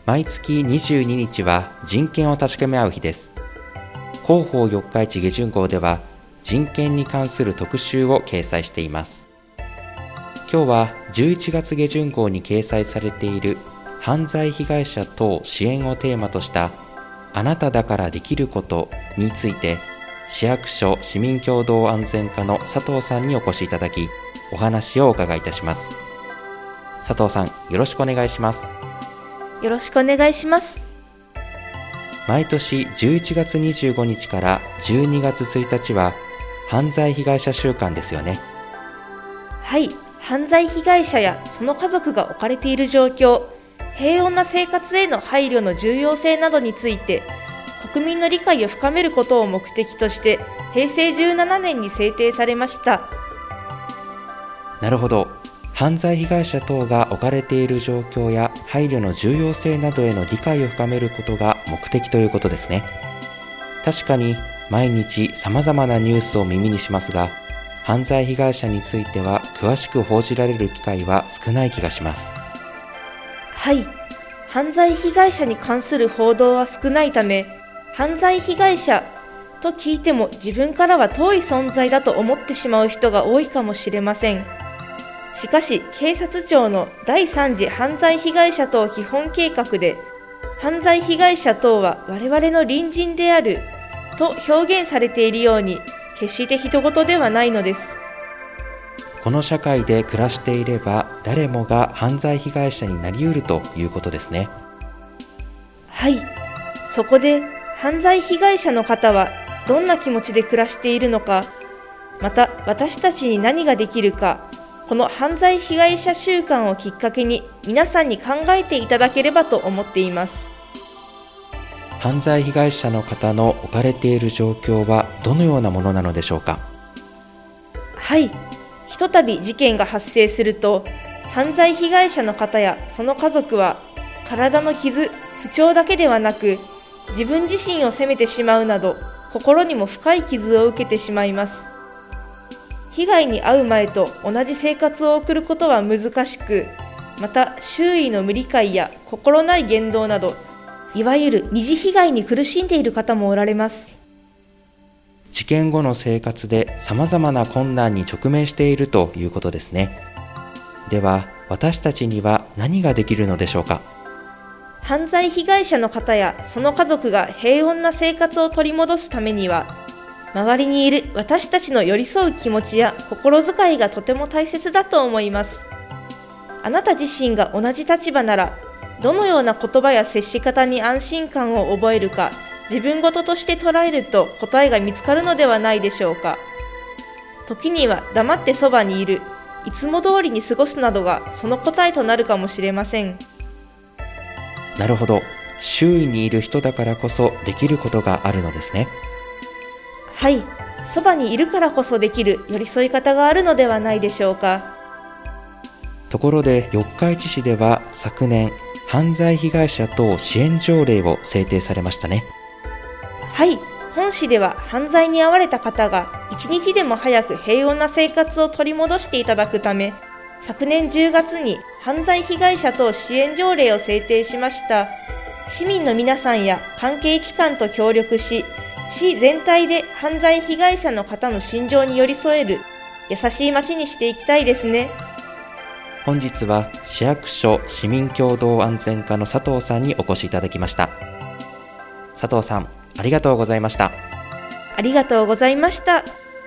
毎月22日は人権を確かめ合う日です。広報四日市下旬号では人権に関する特集を掲載しています。今日は11月下旬号に掲載されている犯罪被害者等支援をテーマとしたあなただからできることについて、市役所市民共同安全課の佐藤さんにお越しいただき、お話をお伺いいたします。佐藤さん、よろしくお願いします。 よろしくお願いします。 毎年11月25日から12月1日は犯罪被害者週間ですよね。 はい、犯罪被害者やその家族が置かれている状況、平穏な生活への配慮の重要性などについて国民の理解を深めることを目的として平成17年に制定されました。 なるほど。犯罪被害者等が置かれている状況や配慮の重要性などへの理解を深めることが目的ということですね。確かに毎日様々なニュースを耳にしますが、犯罪被害者については詳しく報じられる機会は少ない気がします。 はい、犯罪被害者に関する報道は少ないため、犯罪被害者と聞いても自分からは遠い存在だと思ってしまう人が多いかもしれません。しかし警察庁の第3次犯罪被害者等基本計画で、犯罪被害者等は我々の隣人であると表現されているように、決して人事ではないのです。 この社会で暮らしていれば誰もが犯罪被害者になりうるということですね。 はい、そこで犯罪被害者の方はどんな気持ちで暮らしているのか、また私たちに何ができるか、この犯罪被害者週間をきっかけに皆さんに考えていただければと思っています。 犯罪被害者の方の置かれている状況はどのようなものなのでしょうか。 はい、ひとたび事件が発生すると、犯罪被害者の方やその家族は体の傷、不調だけではなく、自分自身を責めてしまうなど心にも深い傷を受けてしまいます。被害に遭う前と同じ生活を送ることは難しく、また周囲の無理解や心ない言動など、いわゆる二次被害に苦しんでいる方もおられます。 事件後の生活で様々な困難に直面しているということですね。では私たちには何ができるのでしょうか。 犯罪被害者の方やその家族が平穏な生活を取り戻すためには、周りにいる私たちの寄り添う気持ちや心遣いがとても大切だと思います。あなた自身が同じ立場なら、どのような言葉や接し方に安心感を覚えるか、自分事として捉えると答えが見つかるのではないでしょうか。時には黙ってそばにいる、いつも通りに過ごすなどがその答えとなるかもしれません。 なるほど。周囲にいる人だからこそできることがあるのですね。 はい、そばにいるからこそできる寄り添い方があるのではないでしょうか。 ところで四日市市では昨年犯罪被害者等支援条例を制定されましたね。 はい、本市では犯罪に遭われた方が一日でも早く平穏な生活を取り戻していただくため、昨年10月に犯罪被害者等支援条例を制定しました。市民の皆さんや関係機関と協力し、市全体で犯罪被害者の方の心情に寄り添える優しい街にしていきたいですね。 本日は市役所市民共同安全課の佐藤さんにお越しいただきました。佐藤さん、ありがとうございました。 ありがとうございました。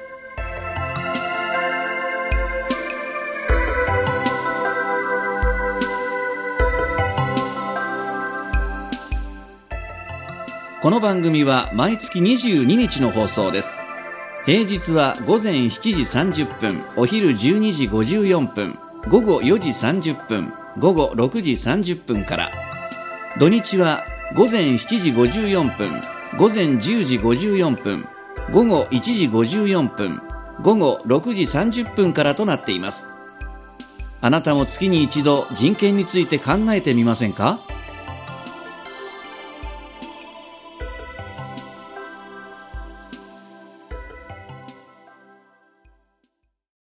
この番組は毎月22日の放送です。平日は午前7時30分、お昼12時54分、午後4時30分、午後6時30分から。土日は午前7時54分、午前10時54分、午後1時54分、午後6時30分からとなっています。あなたも月に一度人権について考えてみませんか？